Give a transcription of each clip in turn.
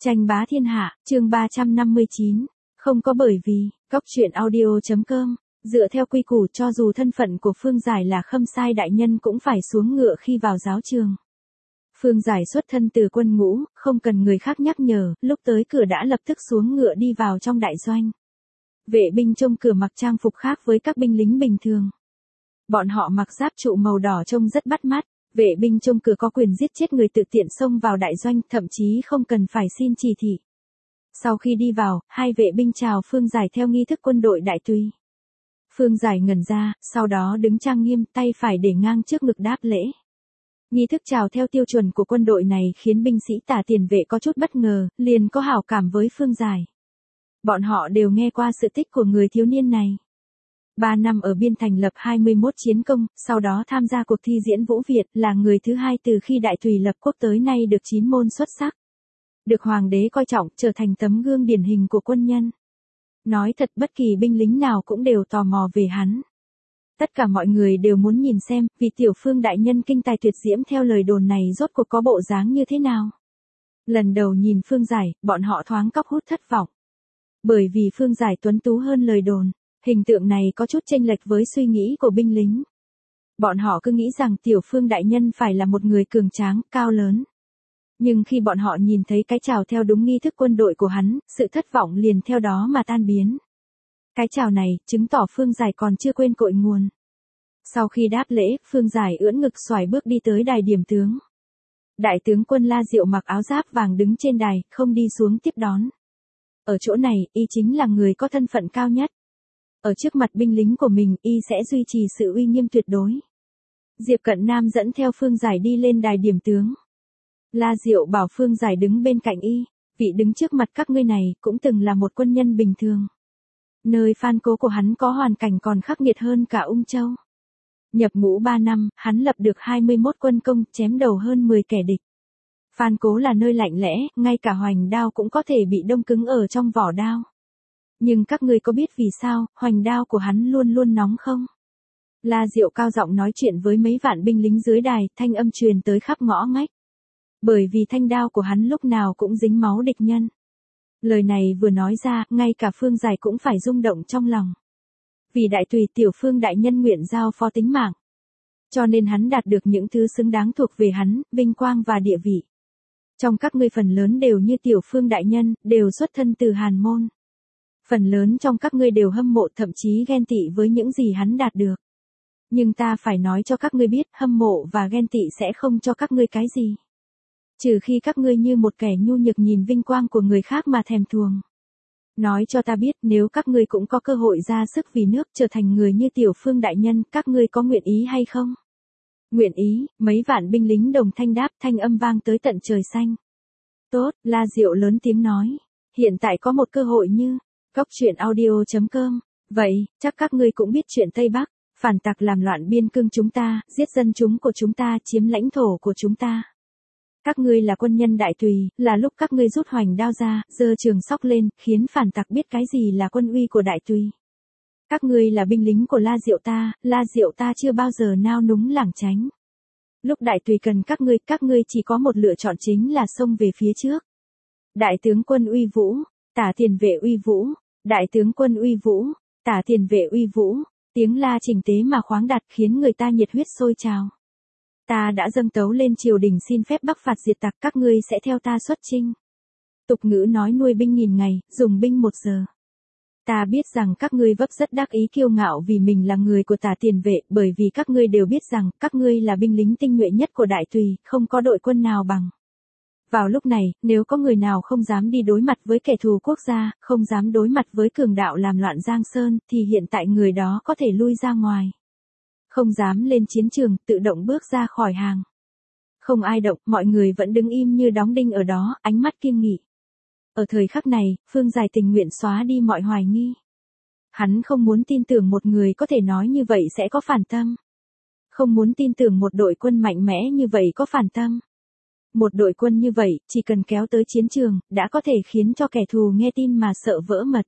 Tranh bá thiên hạ, chương 359. Không có bởi vì, góc truyện audio.com, dựa theo quy củ cho dù thân phận của Phương Giải là Khâm Sai đại nhân cũng phải xuống ngựa khi vào giáo trường. Phương Giải xuất thân từ quân ngũ, không cần người khác nhắc nhở, lúc tới cửa đã lập tức xuống ngựa đi vào trong đại doanh. Vệ binh trông cửa mặc trang phục khác với các binh lính bình thường. Bọn họ mặc giáp trụ màu đỏ trông rất bắt mắt. Vệ binh trông cửa có quyền giết chết người tự tiện xông vào đại doanh, thậm chí không cần phải xin chỉ thị. Sau khi đi vào, hai vệ binh chào Phương Giải theo nghi thức quân đội đại tùy. Phương Giải ngẩn ra, sau đó đứng trang nghiêm, tay phải để ngang trước ngực đáp lễ. Nghi thức chào theo tiêu chuẩn của quân đội này khiến binh sĩ Tả Tiền Vệ có chút bất ngờ, liền có hảo cảm với Phương Giải. Bọn họ đều nghe qua sự tích của người thiếu niên này. 3 năm ở biên thành lập 21 chiến công, sau đó tham gia cuộc thi diễn vũ Việt, là người thứ hai từ khi đại tùy lập quốc tới nay được 9 môn xuất sắc. Được hoàng đế coi trọng, trở thành tấm gương điển hình của quân nhân. Nói thật bất kỳ binh lính nào cũng đều tò mò về hắn. Tất cả mọi người đều muốn nhìn xem, vì tiểu Phương đại nhân kinh tài tuyệt diễm theo lời đồn này rốt cuộc có bộ dáng như thế nào. Lần đầu nhìn Phương Giải, bọn họ thoáng cóc hút thất vọng. Bởi vì Phương Giải tuấn tú hơn lời đồn. Hình tượng này có chút chênh lệch với suy nghĩ của binh lính. Bọn họ cứ nghĩ rằng tiểu Phương đại nhân phải là một người cường tráng, cao lớn. Nhưng khi bọn họ nhìn thấy cái chào theo đúng nghi thức quân đội của hắn, sự thất vọng liền theo đó mà tan biến. Cái chào này, chứng tỏ Phương Giải còn chưa quên cội nguồn. Sau khi đáp lễ, Phương Giải ưỡn ngực xoài bước đi tới đài điểm tướng. Đại tướng quân La Diệu mặc áo giáp vàng đứng trên đài, không đi xuống tiếp đón. Ở chỗ này, y chính là người có thân phận cao nhất. Ở trước mặt binh lính của mình, y sẽ duy trì sự uy nghiêm tuyệt đối. Diệp Cận Nam dẫn theo Phương Giải đi lên đài điểm tướng. La Diệu bảo Phương Giải đứng bên cạnh y, vị đứng trước mặt các ngươi này cũng từng là một quân nhân bình thường. Nơi Phan Cố của hắn có hoàn cảnh còn khắc nghiệt hơn cả Ung Châu. Nhập ngũ 3 năm, hắn lập được 21 quân công, chém đầu hơn 10 kẻ địch. Phan Cố là nơi lạnh lẽ, ngay cả hoành đao cũng có thể bị đông cứng ở trong vỏ đao. Nhưng các ngươi có biết vì sao, hoành đao của hắn luôn luôn nóng không? La Diệu cao giọng nói chuyện với mấy vạn binh lính dưới đài, thanh âm truyền tới khắp ngõ ngách. Bởi vì thanh đao của hắn lúc nào cũng dính máu địch nhân. Lời này vừa nói ra, ngay cả Phương Giải cũng phải rung động trong lòng. Vì đại tùy tiểu Phương đại nhân nguyện giao phó tính mạng. Cho nên hắn đạt được những thứ xứng đáng thuộc về hắn, vinh quang và địa vị. Trong các ngươi phần lớn đều như tiểu Phương đại nhân, đều xuất thân từ Hàn môn. Phần lớn trong các ngươi đều hâm mộ thậm chí ghen tị với những gì hắn đạt được. Nhưng ta phải nói cho các ngươi biết, hâm mộ và ghen tị sẽ không cho các ngươi cái gì. Trừ khi các ngươi như một kẻ nhu nhược nhìn vinh quang của người khác mà thèm thuồng. Nói cho ta biết, nếu các ngươi cũng có cơ hội ra sức vì nước trở thành người như tiểu Phương đại nhân, các ngươi có nguyện ý hay không? Nguyện ý, mấy vạn binh lính đồng thanh đáp, thanh âm vang tới tận trời xanh. Tốt, La Diệu lớn tiếng nói. Hiện tại có một cơ hội như góc truyện audio.com. Vậy, chắc các ngươi cũng biết chuyện Tây Bắc, phản tặc làm loạn biên cương chúng ta, giết dân chúng của chúng ta, chiếm lãnh thổ của chúng ta. Các ngươi là quân nhân đại tùy, là lúc các ngươi rút hoành đao ra, giơ trường sóc lên, khiến phản tặc biết cái gì là quân uy của đại tùy. Các ngươi là binh lính của La Diệu ta chưa bao giờ nao núng lảng tránh. Lúc đại tùy cần các ngươi chỉ có một lựa chọn chính là xông về phía trước. Đại tướng quân uy vũ, Tả Tiền Vệ uy vũ, đại tướng quân uy vũ, Tả Tiền Vệ uy vũ, tiếng la chỉnh tế mà khoáng đạt khiến người ta nhiệt huyết sôi trào. Ta đã dâng tấu lên triều đình xin phép bắc phạt diệt tặc, các ngươi sẽ theo ta xuất chinh. Tục ngữ nói nuôi binh nghìn ngày, dùng binh 1 giờ. Ta biết rằng các ngươi vấp rất đắc ý kiêu ngạo vì mình là người của Tả Tiền Vệ, bởi vì các ngươi đều biết rằng các ngươi là binh lính tinh nhuệ nhất của đại tùy, không có đội quân nào bằng. Vào lúc này, nếu có người nào không dám đi đối mặt với kẻ thù quốc gia, không dám đối mặt với cường đạo làm loạn Giang Sơn, thì hiện tại người đó có thể lui ra ngoài. Không dám lên chiến trường, tự động bước ra khỏi hàng. Không ai động, mọi người vẫn đứng im như đóng đinh ở đó, ánh mắt kiêng nghị. Ở thời khắc này, Phương Giải tình nguyện xóa đi mọi hoài nghi. Hắn không muốn tin tưởng một người có thể nói như vậy sẽ có phản tâm. Không muốn tin tưởng một đội quân mạnh mẽ như vậy có phản tâm. Một đội quân như vậy, chỉ cần kéo tới chiến trường, đã có thể khiến cho kẻ thù nghe tin mà sợ vỡ mật.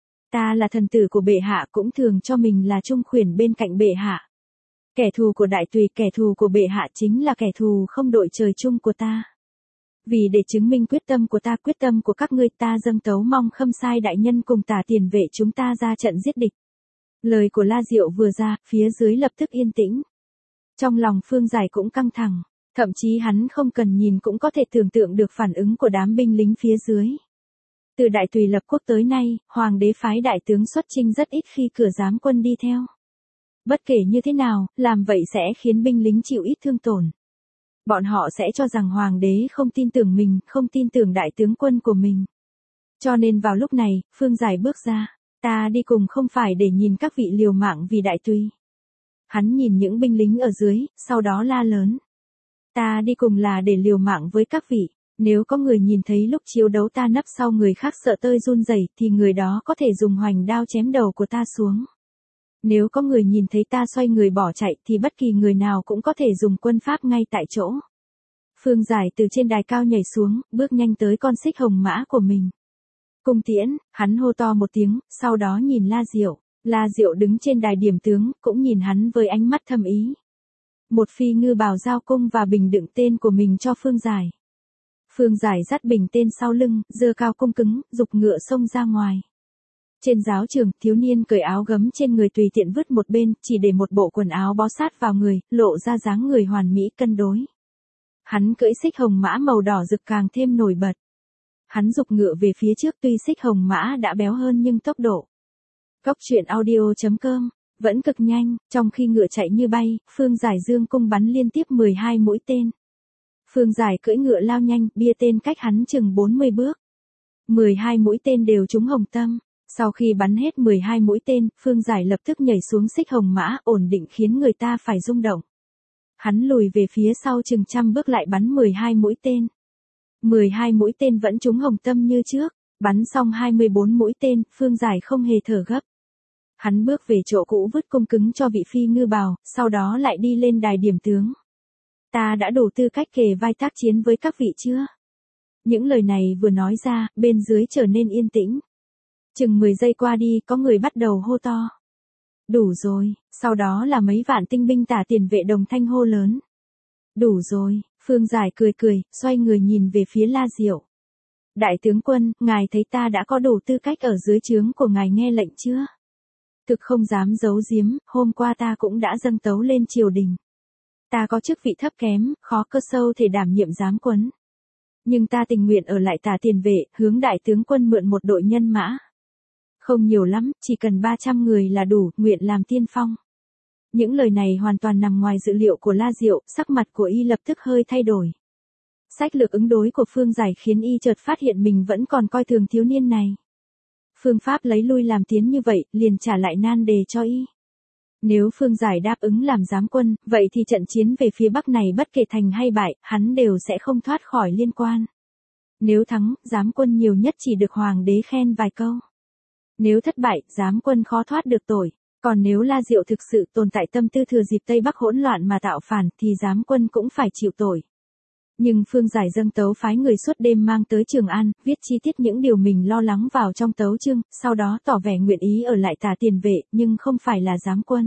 Ta là thần tử của bệ hạ, cũng thường cho mình là trung khuyển bên cạnh bệ hạ. Kẻ thù của đại tùy, kẻ thù của bệ hạ chính là kẻ thù không đội trời chung của ta. Vì để chứng minh quyết tâm của ta, quyết tâm của các ngươi, ta dâng tấu mong Khâm Sai đại nhân cùng Tả tiền vệ chúng ta ra trận giết địch. Lời của La Diệu vừa ra, phía dưới lập tức yên tĩnh. Trong lòng Phương Giải cũng căng thẳng, thậm chí hắn không cần nhìn cũng có thể tưởng tượng được phản ứng của đám binh lính phía dưới. Từ Đại Tùy lập quốc tới nay, hoàng đế phái đại tướng xuất chinh rất ít khi cửa giám quân đi theo. Bất kể như thế nào, làm vậy sẽ khiến binh lính chịu ít thương tổn. Bọn họ sẽ cho rằng hoàng đế không tin tưởng mình, không tin tưởng đại tướng quân của mình. Cho nên vào lúc này, Phương Giải bước ra, ta đi cùng không phải để nhìn các vị liều mạng vì Đại Tùy. Hắn nhìn những binh lính ở dưới, sau đó la lớn. Ta đi cùng là để liều mạng với các vị. Nếu có người nhìn thấy lúc chiến đấu ta nấp sau người khác sợ tơi run rẩy thì người đó có thể dùng hoành đao chém đầu của ta xuống. Nếu có người nhìn thấy ta xoay người bỏ chạy thì bất kỳ người nào cũng có thể dùng quân pháp ngay tại chỗ. Phương Giải từ trên đài cao nhảy xuống, bước nhanh tới con xích hồng mã của mình. Cung tiễn, hắn hô to một tiếng, sau đó nhìn La Diệu. La Diệu đứng trên đài điểm tướng, cũng nhìn hắn với ánh mắt thâm ý. Một phi ngư bào giao cung và bình đựng tên của mình cho Phương Giải. Phương Giải dắt bình tên sau lưng, giơ cao cung cứng, giục ngựa xông ra ngoài. Trên giáo trường, thiếu niên cởi áo gấm trên người tùy tiện vứt một bên, chỉ để một bộ quần áo bó sát vào người, lộ ra dáng người hoàn mỹ cân đối. Hắn cưỡi xích hồng mã màu đỏ rực càng thêm nổi bật. Hắn giục ngựa về phía trước, tuy xích hồng mã đã béo hơn nhưng tốc độ. Cóc truyện audio.com vẫn cực nhanh, trong khi ngựa chạy như bay, Phương Giải dương cung bắn liên tiếp 12 mũi tên. Phương Giải cưỡi ngựa lao nhanh, bia tên cách hắn chừng 40 bước. 12 mũi tên đều trúng hồng tâm. Sau khi bắn hết 12 mũi tên, Phương Giải lập tức nhảy xuống xích hồng mã, ổn định khiến người ta phải rung động. Hắn lùi về phía sau chừng trăm bước lại bắn 12 mũi tên. 12 mũi tên vẫn trúng hồng tâm như trước, bắn xong 24 mũi tên, Phương Giải không hề thở gấp. Hắn bước về chỗ cũ vứt cung cứng cho vị phi ngư bào, sau đó lại đi lên đài điểm tướng. Ta đã đủ tư cách kề vai tác chiến với các vị chưa? Những lời này vừa nói ra, bên dưới trở nên yên tĩnh. Chừng 10 giây qua đi, có người bắt đầu hô to. Đủ rồi, sau đó là mấy vạn tinh binh Tả tiền vệ đồng thanh hô lớn. Đủ rồi, Phương Giải cười, xoay người nhìn về phía La Diệu. Đại tướng quân, ngài thấy ta đã có đủ tư cách ở dưới trướng của ngài nghe lệnh chưa? Thực không dám giấu giếm, hôm qua ta cũng đã dâng tấu lên triều đình. Ta có chức vị thấp kém, khó cơ sâu thể đảm nhiệm giám quân. Nhưng ta tình nguyện ở lại Tả tiền vệ, hướng đại tướng quân mượn một đội nhân mã. Không nhiều lắm, chỉ cần 300 người là đủ, nguyện làm tiên phong. Những lời này hoàn toàn nằm ngoài dự liệu của La Diệu, sắc mặt của y lập tức hơi thay đổi. Sách lược ứng đối của Phương Giải khiến y chợt phát hiện mình vẫn còn coi thường thiếu niên này. Phương pháp lấy lui làm tiến như vậy, liền trả lại nan đề cho y. Nếu Phương Giải đáp ứng làm giám quân, vậy thì trận chiến về phía Bắc này bất kể thành hay bại, hắn đều sẽ không thoát khỏi liên quan. Nếu thắng, giám quân nhiều nhất chỉ được hoàng đế khen vài câu. Nếu thất bại, giám quân khó thoát được tội. Còn nếu La Diệu thực sự tồn tại tâm tư thừa dịp Tây Bắc hỗn loạn mà tạo phản, thì giám quân cũng phải chịu tội. Nhưng Phương Giải dâng tấu phái người suốt đêm mang tới Trường An, viết chi tiết những điều mình lo lắng vào trong tấu chương, sau đó tỏ vẻ nguyện ý ở lại Tả tiền vệ, nhưng không phải là giám quân.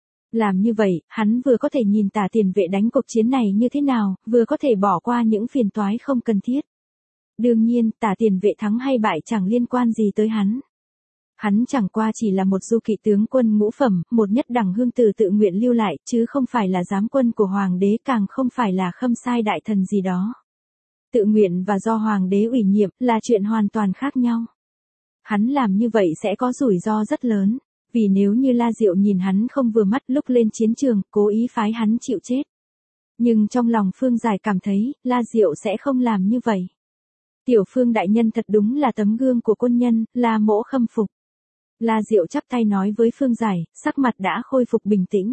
Làm như vậy, hắn vừa có thể nhìn Tả tiền vệ đánh cuộc chiến này như thế nào, vừa có thể bỏ qua những phiền toái không cần thiết. Đương nhiên, Tả tiền vệ thắng hay bại chẳng liên quan gì tới hắn. Hắn chẳng qua chỉ là một du kỵ tướng quân ngũ phẩm, một nhất đẳng hương tử tự nguyện lưu lại, chứ không phải là giám quân của hoàng đế, càng không phải là khâm sai đại thần gì đó. Tự nguyện và do hoàng đế ủy nhiệm là chuyện hoàn toàn khác nhau. Hắn làm như vậy sẽ có rủi ro rất lớn, vì nếu như La Diệu nhìn hắn không vừa mắt lúc lên chiến trường, cố ý phái hắn chịu chết. Nhưng trong lòng Phương Giải cảm thấy, La Diệu sẽ không làm như vậy. Tiểu Phương đại nhân thật đúng là tấm gương của quân nhân, La mỗ khâm phục. La Diệu chắp tay nói với Phương Giải, sắc mặt đã khôi phục bình tĩnh.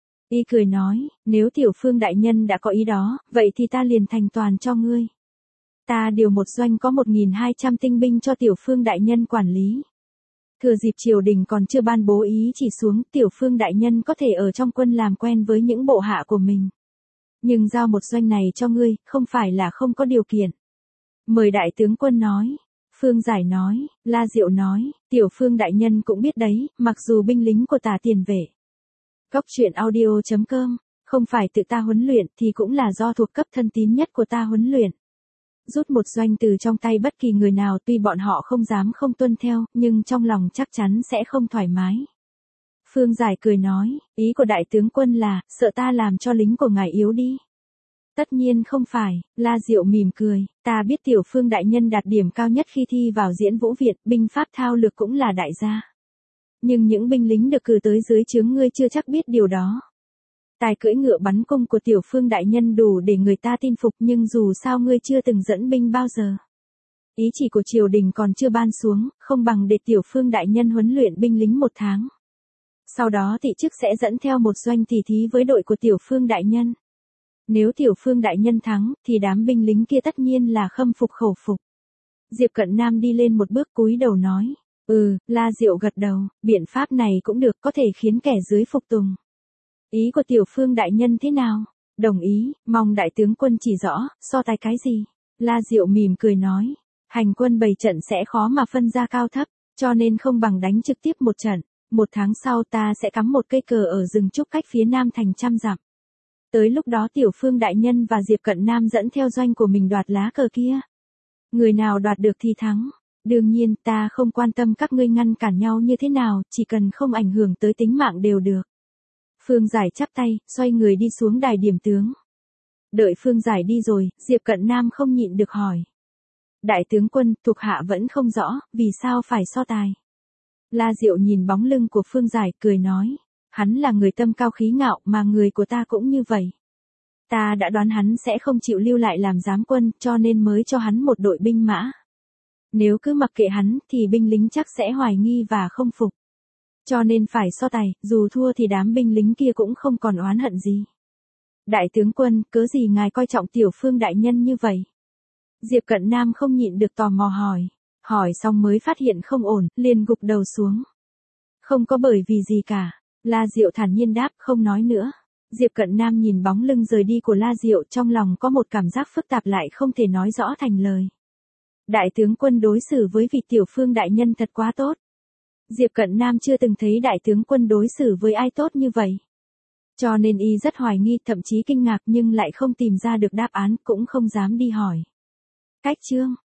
Y cười nói, nếu Tiểu Phương đại nhân đã có ý đó, vậy thì ta liền thành toàn cho ngươi. Ta điều một doanh có 1.200 tinh binh cho Tiểu Phương đại nhân quản lý. Thừa dịp triều đình còn chưa ban bố ý chỉ xuống, Tiểu Phương đại nhân có thể ở trong quân làm quen với những bộ hạ của mình. Nhưng giao một doanh này cho ngươi, không phải là không có điều kiện. Mời đại tướng quân nói. Phương Giải nói, La Diệu nói, Tiểu Phương đại nhân cũng biết đấy, mặc dù binh lính của Tả tiền vệ. Cóc truyện audio.com, không phải tự ta huấn luyện thì cũng là do thuộc cấp thân tín nhất của ta huấn luyện. rút một doanh từ trong tay bất kỳ người nào, tuy bọn họ không dám không tuân theo, nhưng trong lòng chắc chắn sẽ không thoải mái. Phương Giải cười nói, ý của đại tướng quân là, sợ ta làm cho lính của ngài yếu đi. Tất nhiên không phải, La Diệu mỉm cười, ta biết Tiểu Phương đại nhân đạt điểm cao nhất khi thi vào Diễn Vũ Viện, binh pháp thao lược cũng là đại gia. Nhưng những binh lính được cử tới dưới trướng ngươi chưa chắc biết điều đó. Tài cưỡi ngựa bắn cung của Tiểu Phương đại nhân đủ để người ta tin phục, nhưng dù sao ngươi chưa từng dẫn binh bao giờ. Ý chỉ của triều đình còn chưa ban xuống, không bằng để Tiểu Phương đại nhân huấn luyện binh lính 1 tháng. Sau đó thị chức sẽ dẫn theo một doanh tỉ thí với đội của Tiểu Phương đại nhân. Nếu Tiểu Phương đại nhân thắng, thì đám binh lính kia tất nhiên là khâm phục khẩu phục. Diệp Cận Nam đi lên một bước cúi đầu nói, La Diệu gật đầu, biện pháp này cũng được, có thể khiến kẻ dưới phục tùng. Ý của Tiểu Phương đại nhân thế nào? Đồng ý, mong đại tướng quân chỉ rõ, so tài cái gì? La Diệu mỉm cười nói, hành quân bày trận sẽ khó mà phân ra cao thấp, cho nên không bằng đánh trực tiếp một trận. 1 tháng sau ta sẽ cắm một cây cờ ở rừng trúc cách phía nam thành 100 dặm. Tới lúc đó Tiểu Phương đại nhân và Diệp Cận Nam dẫn theo doanh của mình đoạt lá cờ kia. Người nào đoạt được thì thắng. Đương nhiên ta không quan tâm các ngươi ngăn cản nhau như thế nào, chỉ cần không ảnh hưởng tới tính mạng đều được. Phương Giải chắp tay, xoay người đi xuống đài điểm tướng. Đợi Phương Giải đi rồi, Diệp Cận Nam không nhịn được hỏi. Đại tướng quân, thuộc hạ vẫn không rõ, vì sao phải so tài. La Diệu nhìn bóng lưng của Phương Giải, cười nói. Hắn là người tâm cao khí ngạo, mà người của ta cũng như vậy. Ta đã đoán hắn sẽ không chịu lưu lại làm giám quân, cho nên mới cho hắn một đội binh mã. Nếu cứ mặc kệ hắn, thì binh lính chắc sẽ hoài nghi và không phục. Cho nên phải so tài, dù thua thì đám binh lính kia cũng không còn oán hận gì. Đại tướng quân, cớ gì ngài coi trọng Tiểu Phương đại nhân như vậy? Diệp Cận Nam không nhịn được tò mò hỏi. Hỏi xong mới phát hiện không ổn, liền gục đầu xuống. Không có bởi vì gì cả. La Diệu thản nhiên đáp, không nói nữa. Diệp Cận Nam nhìn bóng lưng rời đi của La Diệu, trong lòng có một cảm giác phức tạp lại không thể nói rõ thành lời. Đại tướng quân đối xử với vị Tiểu Phương đại nhân thật quá tốt. Diệp Cận Nam chưa từng thấy đại tướng quân đối xử với ai tốt như vậy. Cho nên y rất hoài nghi, thậm chí kinh ngạc, nhưng lại không tìm ra được đáp án, cũng không dám đi hỏi. Cách chương